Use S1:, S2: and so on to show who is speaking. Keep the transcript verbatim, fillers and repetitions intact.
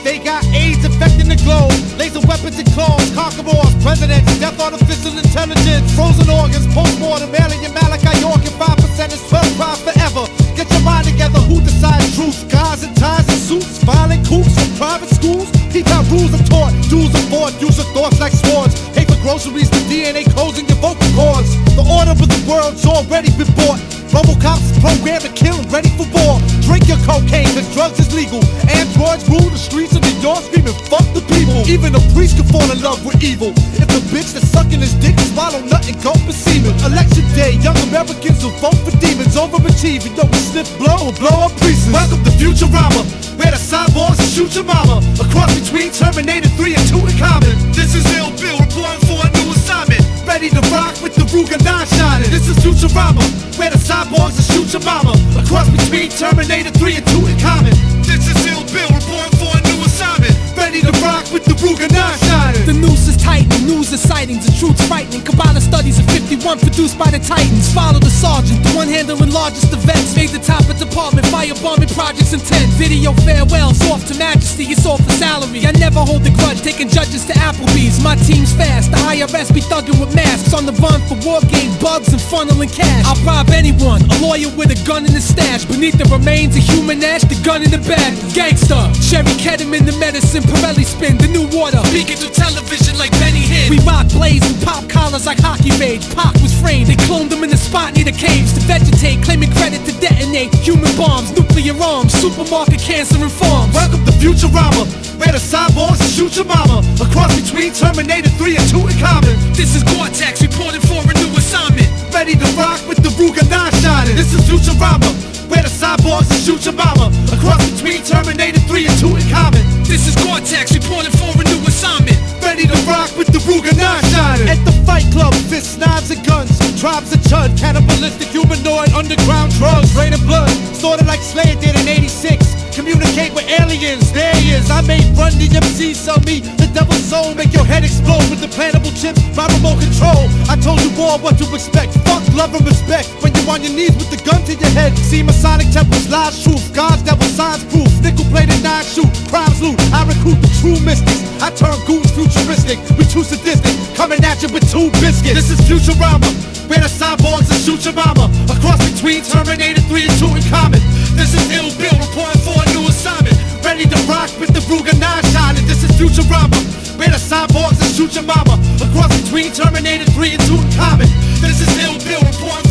S1: They got AIDS infecting the globe, laser weapons and claws, conquerors, presidents, death artificial intelligence, frozen organs, post-mortem, alien Malachi York, and five percent is twelve pride forever. Get your mind together, who decides truth? Guys in ties and suits, violent coops from private schools. He got rules of taught, dues of fought, use of thoughts like swords. Pay for groceries, the D N A codes in your vocal cords. The order of the world's already been bought. Robocops programmed to kill, ready for war. Drink your cocaine, cause drugs is legal. Androids rule the streets of New York, screaming fuck the people. Even a priest can fall in love with evil. If the bitch that's sucking his dick is swallow nothing, go for semen. Election day, young Americans will vote for demons. Overachieving, don't we sniff blow or blow up priests. Welcome to Futurama, where the cyborgs will shoot your mama. A cross between Terminator three and two in common. This is Ill Bill, reporting for a new assignment. Ready to rock with the Ruger nine shining. This is Futurama, where the cyborgs will shoot your mama. A cross between Terminator three and two in common. This is Ill Bill, reporting for a new assignment. Ready to rock with the Ruger nine shining.
S2: The noose is tightening, news is sightings, the truth's frightening. Kabbalah studies of fifty-one produced by the Titans. Follow the sergeant, the one handling largest events. Made the top of department, firebombing projects intent. Video farewells, off to majesty, it's all for salary. I never hold a grudge, taking judges to Applebee's. My team's fast, the I R S be thugging with masks. On the run for war game bugs and funneling cash. I'll bribe anyone, a lawyer with a gun in his stash. Beneath the remains of human ash, the gun in the bag. Gangsta, cherry ketamine, the medicine, Pirelli spin, the new water. Speaking through television like Benny Hinn. We rock blades and pop collars like hockey rage. Pac was framed, they cloned him in the spot near the caves. To vegetate, claiming credit to detonate human bombs, nuclear arms, supermarket cancer and farms.
S1: Welcome to Futurama, where the cyborgs will shoot your mama. A cross between Terminator three and two in common.
S2: This is Gore-Tex reporting for a new assignment.
S1: Ready to rock with the Ruger nine shining. This is Futurama, where the cyborgs will shoot your mama. A cross between Terminator three and two in common.
S2: This is Gore-Tex reporting for a new assignment.
S1: Ready to rock with the Ruger nine shining. At the Fight Club, fists, knives and guns. Tribes of chud, cannibalistic, humanoid, underground drugs. Rain of blood, sorta like Slayer did in eighty-six. Communicate with aliens, there he is. I made Run D M C sell me the devil's soul. Make your head explode with implantable chips by remote control. I told you all what to expect. Fuck, love and respect. When you're on your knees with the gun to your head. See Masonic temples, lies truth. God's devil signs proof. Nickel plated nine shoot, crimes loot. I recruit the true mystics. I turn goons futuristic. We too sadistic, coming at you with two biscuits. This is Futurama, where the cyborgs will shoot your mama. A cross between Terminator three and two in common. This is Ill Bill, reporting for a new assignment. Ready to rock with the Ruger nine shining. This is Futurama, where the cyborgs will shoot your mama. A cross between Terminator three and two in common. This is Ill Bill, reporting